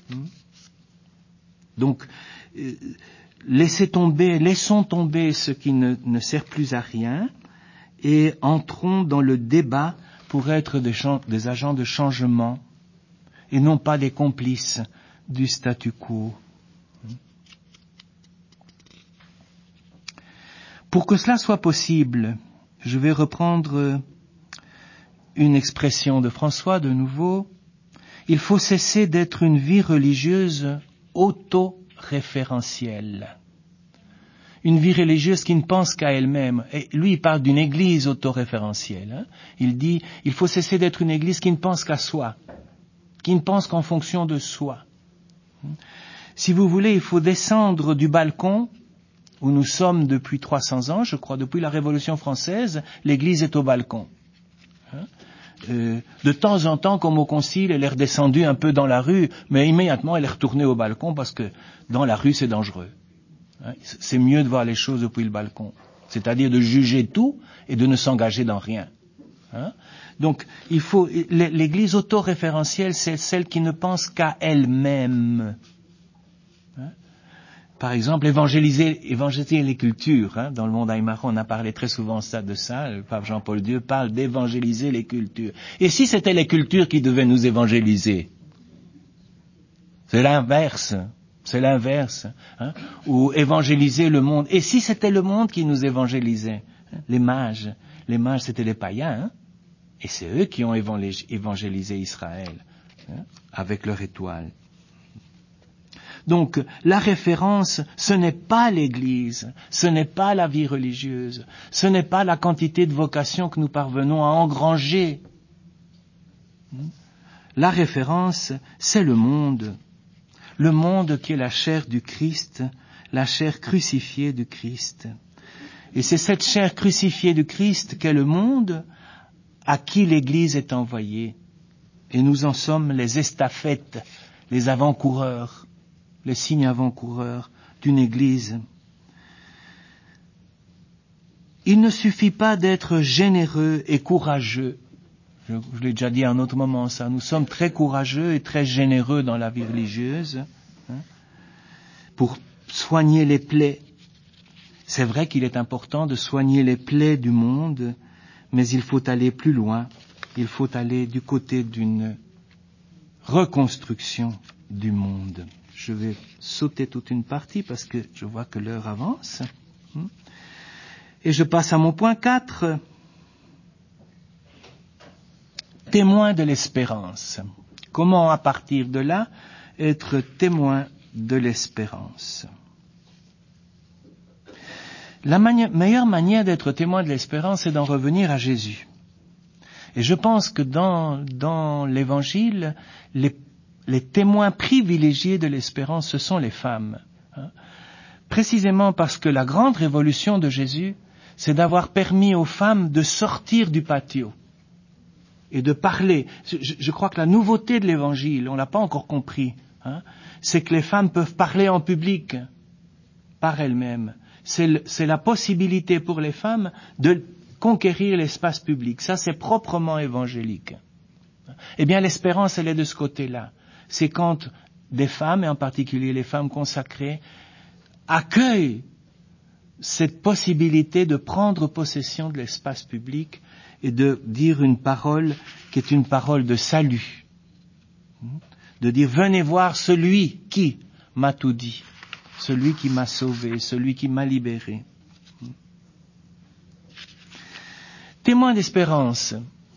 Donc, laissons tomber ce qui ne sert plus à rien, et entrons dans le débat pour être des agents de changement, et non pas des complices du statu quo. Pour que cela soit possible, je vais reprendre une expression de François de nouveau. Il faut cesser d'être une vie religieuse autoréférentielle. Une vie religieuse qui ne pense qu'à elle-même. Et lui, il parle d'une église autoréférentielle. Hein. Il dit, il faut cesser d'être une église qui ne pense qu'à soi, qui ne pense qu'en fonction de soi. Si vous voulez, il faut descendre du balcon où nous sommes depuis 300 ans, je crois, depuis la Révolution française, l'Église est au balcon. De temps en temps, comme au Concile, elle est redescendue un peu dans la rue, mais immédiatement elle est retournée au balcon parce que dans la rue c'est dangereux. C'est mieux de voir les choses depuis le balcon, c'est-à-dire de juger tout et de ne s'engager dans rien. Donc, l'Église autoréférentielle, c'est celle qui ne pense qu'à elle-même. par exemple, évangéliser les cultures. Dans le monde Aymara, on a parlé très souvent de ça. Le pape Jean-Paul II parle d'évangéliser les cultures. Et si c'était les cultures qui devaient nous évangéliser? C'est l'inverse. Ou évangéliser le monde. Et si c'était le monde qui nous évangélisait? Les mages, c'était des païens. Et c'est eux qui ont évangélisé Israël, avec leur étoile. Donc, la référence, ce n'est pas l'Église, ce n'est pas la vie religieuse, ce n'est pas la quantité de vocations que nous parvenons à engranger. La référence, c'est le monde qui est la chair du Christ, la chair crucifiée du Christ. Et c'est cette chair crucifiée du Christ qu'est le monde à qui l'Église est envoyée. Et nous en sommes les estafettes, les avant-coureurs, les signes avant-coureurs d'une Église. Il ne suffit pas d'être généreux et courageux. Je l'ai déjà dit à un autre moment, ça. Nous sommes très courageux et très généreux dans la vie religieuse, pour soigner les plaies. C'est vrai qu'il est important de soigner les plaies du monde, mais il faut aller plus loin. Il faut aller du côté d'une reconstruction du monde. Je vais sauter toute une partie parce que je vois que l'heure avance. Et je passe à mon point 4. Témoin de l'espérance. Comment, à partir de là, être témoin de l'espérance? La meilleure manière d'être témoin de l'espérance, c'est d'en revenir à Jésus. Et je pense que dans l'Évangile, les témoins privilégiés de l'espérance, ce sont les femmes. Précisément parce que la grande révolution de Jésus, c'est d'avoir permis aux femmes de sortir du patio et de parler. Je crois que la nouveauté de l'Évangile, on l'a pas encore compris, c'est que les femmes peuvent parler en public par elles-mêmes. C'est la possibilité pour les femmes de conquérir l'espace public. Ça, c'est proprement évangélique. Eh bien, l'espérance, elle est de ce côté-là. C'est quand des femmes, et en particulier les femmes consacrées, accueillent cette possibilité de prendre possession de l'espace public et de dire une parole qui est une parole de salut. De dire, venez voir celui qui m'a tout dit, celui qui m'a sauvé, celui qui m'a libéré. Témoin d'espérance,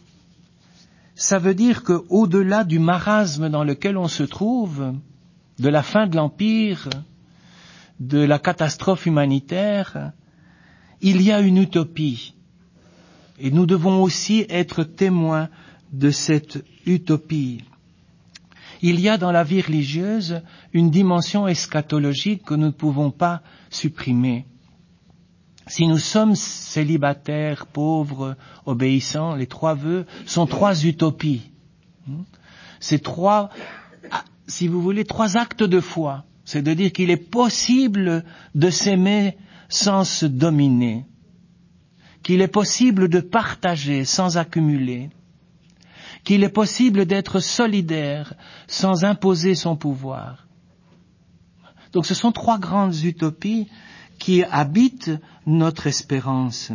ça veut dire qu'au-delà du marasme dans lequel on se trouve, de la fin de l'Empire, de la catastrophe humanitaire, il y a une utopie. Et nous devons aussi être témoins de cette utopie. Il y a dans la vie religieuse une dimension eschatologique que nous ne pouvons pas supprimer. Si nous sommes célibataires, pauvres, obéissants, les 3 vœux sont 3 utopies. C'est 3, si vous voulez, 3 actes de foi. C'est de dire qu'il est possible de s'aimer sans se dominer, qu'il est possible de partager sans accumuler, qu'il est possible d'être solidaire sans imposer son pouvoir. Donc ce sont 3 grandes utopies qui habitent notre espérance.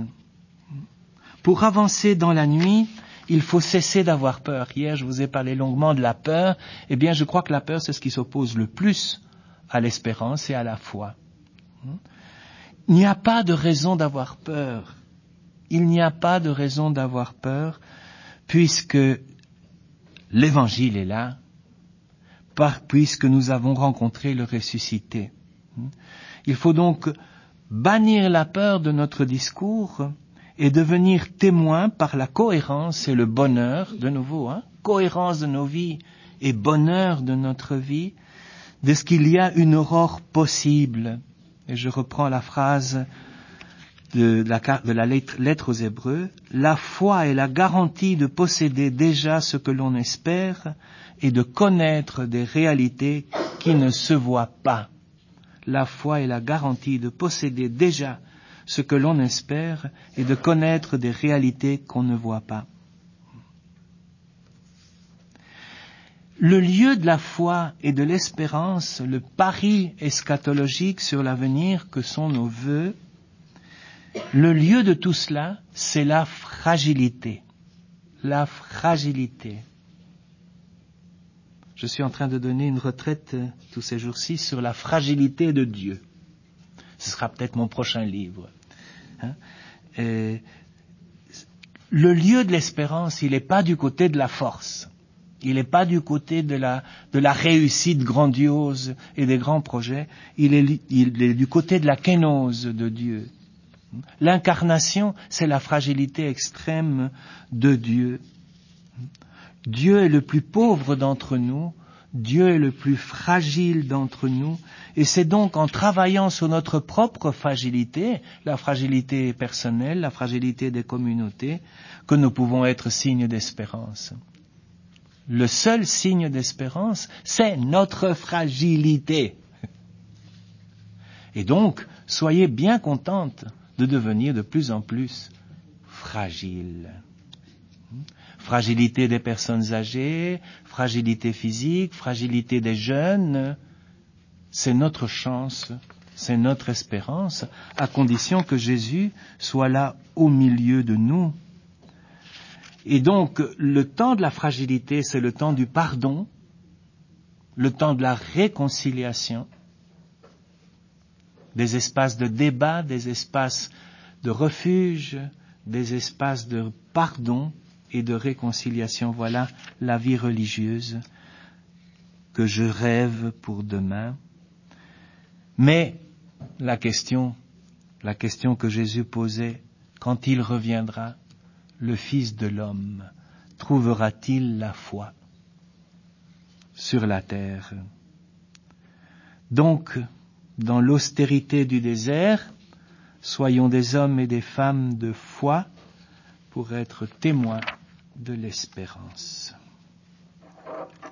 Pour avancer dans la nuit, il faut cesser d'avoir peur. Hier, je vous ai parlé longuement de la peur. Eh bien, je crois que la peur, c'est ce qui s'oppose le plus à l'espérance et à la foi. Il n'y a pas de raison d'avoir peur. Il n'y a pas de raison d'avoir peur, puisque l'Évangile est là, puisque nous avons rencontré le ressuscité. Il faut donc bannir la peur de notre discours et devenir témoin par la cohérence et le bonheur, de nouveau, cohérence de nos vies et bonheur de notre vie, de ce qu'il y a une aurore possible. Et je reprends la phrase de la lettre aux Hébreux, la foi est la garantie de posséder déjà ce que l'on espère et de connaître des réalités qui ne se voient pas. La foi est la garantie de posséder déjà ce que l'on espère et de connaître des réalités qu'on ne voit pas. Le lieu de la foi et de l'espérance, le pari eschatologique sur l'avenir que sont nos vœux, le lieu de tout cela, c'est la fragilité. La fragilité. Je suis en train de donner une retraite tous ces jours-ci sur la fragilité de Dieu. Ce sera peut-être mon prochain livre. Le lieu de l'espérance, il n'est pas du côté de la force. Il n'est pas du côté de la réussite grandiose et des grands projets. Il est du côté de la kénose de Dieu. L'incarnation, c'est la fragilité extrême de Dieu. Dieu est le plus pauvre d'entre nous, Dieu est le plus fragile d'entre nous, et c'est donc en travaillant sur notre propre fragilité, la fragilité personnelle, la fragilité des communautés, que nous pouvons être signes d'espérance. Le seul signe d'espérance, c'est notre fragilité. Et donc, soyez bien contentes de devenir de plus en plus fragiles. Fragilité des personnes âgées, fragilité physique, fragilité des jeunes, c'est notre chance, c'est notre espérance, à condition que Jésus soit là au milieu de nous. Et donc, le temps de la fragilité, c'est le temps du pardon, le temps de la réconciliation, des espaces de débat, des espaces de refuge, des espaces de pardon et de réconciliation. Voilà la vie religieuse que je rêve pour demain. Mais la question que Jésus posait, quand il reviendra, le Fils de l'homme, trouvera-t-il la foi sur la terre? Donc, dans l'austérité du désert, soyons des hommes et des femmes de foi pour être témoins de l'espérance.